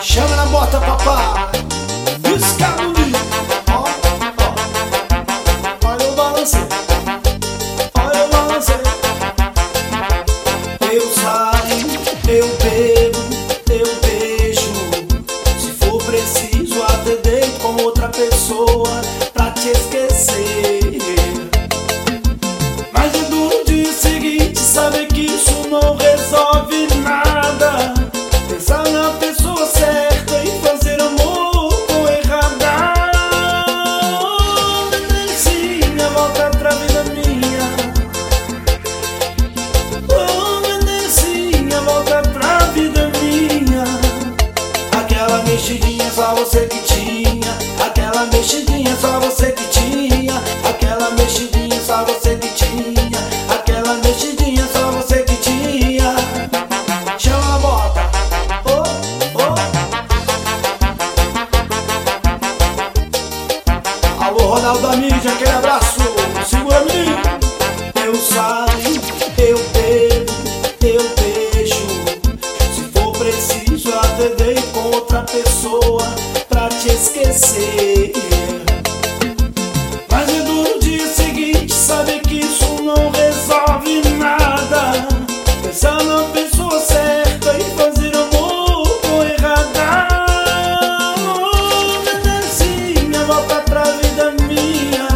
Chama na bota, papai. Escabulinho. Ó, ó. Olha o balanceio. Olha o balanceio. Eu saio, eu bebo, eu beijo. Se for preciso, até deito com outra pessoa pra te esquecer. Mas é duro no dia seguinte saber que isso não resolve nada. Pensar na pessoa certa e fazer amor com errada. Mendecinha, volta pra vida minha. Oh, Mendecinha, volta pra vida minha. Aquela mexidinha só você que tinha. Aquela mexidinha só você que tinha. Aquela mexidinha só você que tinha. Aquela mexidinha só você que tinha. Chama a bota. Alô, Ronaldo da mídia, aquele abraço. Segura menino. Eu saio, eu bebo, eu beijo. Se for preciso, até deito com outra pessoa pra te esquecer. Mas é duro no dia seguinte saber que isso não resolve nada. Pensar na pessoa certa e fazer amor com errada. Oh, Mendecinha, volta pra vida minha.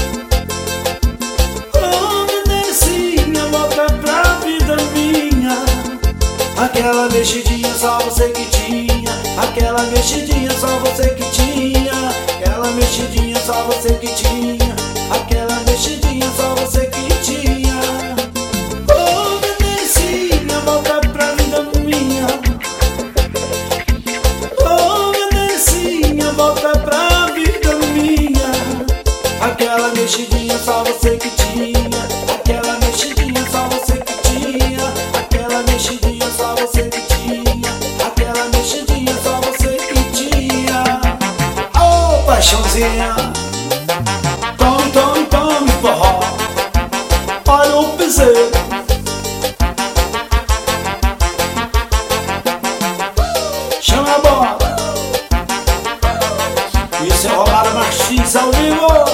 Oh, Mendecinha, volta pra vida minha. Aquela mexidinha só você que tinha. Aquela mexidinha só você que tinha. Aquela mexidinha só você que tinha. Aquela mexidinha só você que tinha. Oh, Mendecinha, volta pra vida minha. Oh, Mendecinha, volta pra vida minha. Aquela mexidinha só você que tinha. Aquela mexidinha só você que tinha. Aquela mexidinha só você que tinha. Aquela mexidinha só você que tinha. Ô, paixãozinha. Tome, tome, tome, forró. Olha o piseiro. Chama a bola. Isso é Romário Martins ao vivo.